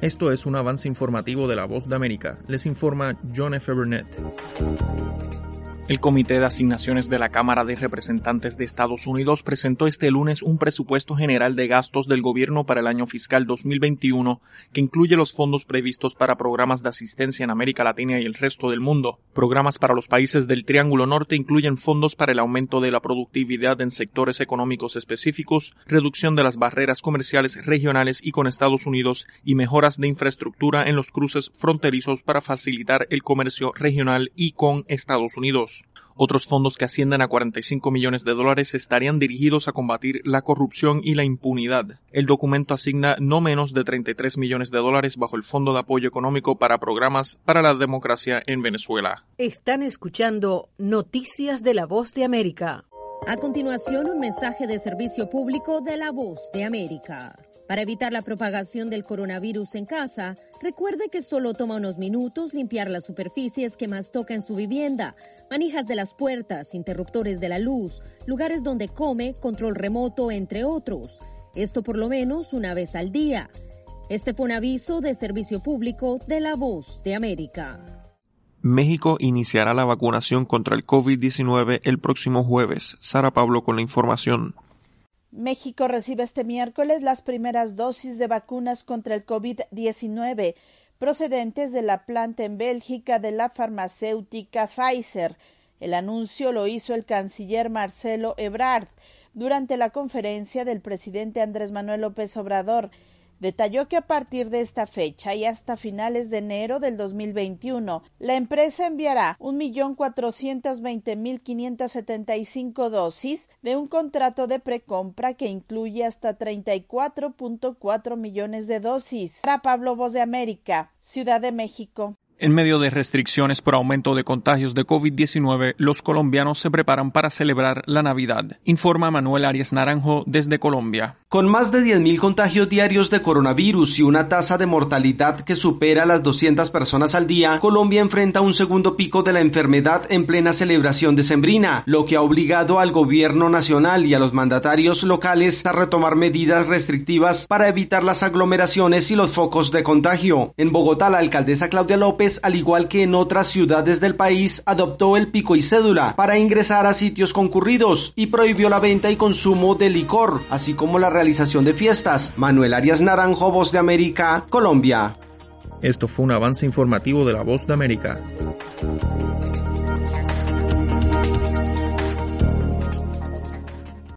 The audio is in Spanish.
Esto es un avance informativo de La Voz de América. Les informa John F. Burnett. El Comité de Asignaciones de la Cámara de Representantes de Estados Unidos presentó este lunes un presupuesto general de gastos del gobierno para el año fiscal 2021 que incluye los fondos previstos para programas de asistencia en América Latina y el resto del mundo. Programas para los países del Triángulo Norte incluyen fondos para el aumento de la productividad en sectores económicos específicos, reducción de las barreras comerciales regionales y con Estados Unidos y mejoras de infraestructura en los cruces fronterizos para facilitar el comercio regional y con Estados Unidos. Otros fondos que ascienden a $45 millones estarían dirigidos a combatir la corrupción y la impunidad. El documento asigna no menos de $33 millones bajo el Fondo de Apoyo Económico para Programas para la Democracia en Venezuela. Están escuchando Noticias de La Voz de América. A continuación, un mensaje de servicio público de La Voz de América. Para evitar la propagación del coronavirus en casa, recuerde que solo toma unos minutos limpiar las superficies que más toca en su vivienda, manijas de las puertas, interruptores de la luz, lugares donde come, control remoto, entre otros. Esto por lo menos una vez al día. Este fue un aviso de servicio público de La Voz de América. México iniciará la vacunación contra el COVID-19 el próximo jueves. Sara Pablo con la información. México recibe este miércoles las primeras dosis de vacunas contra el COVID-19 procedentes de la planta en Bélgica de la farmacéutica Pfizer. El anuncio lo hizo el canciller Marcelo Ebrard durante la conferencia del presidente Andrés Manuel López Obrador. Detalló que a partir de esta fecha y hasta finales de enero del 2021, la empresa enviará 1.420.575 dosis de un contrato de precompra que incluye hasta 34.4 millones de dosis. Para Pablo, Voz de América, Ciudad de México. En medio de restricciones por aumento de contagios de COVID-19, los colombianos se preparan para celebrar la Navidad, informa Manuel Arias Naranjo desde Colombia. Con más de 10.000 contagios diarios de coronavirus y una tasa de mortalidad que supera las 200 personas al día, Colombia enfrenta un segundo pico de la enfermedad en plena celebración decembrina, lo que ha obligado al gobierno nacional y a los mandatarios locales a retomar medidas restrictivas para evitar las aglomeraciones y los focos de contagio. En Bogotá, la alcaldesa Claudia López, al igual que en otras ciudades del país, adoptó el pico y cédula para ingresar a sitios concurridos y prohibió la venta y consumo de licor, así como la realización de fiestas. Manuel Arias Naranjo, Voz de América, Colombia. Esto fue un avance informativo de La Voz de América.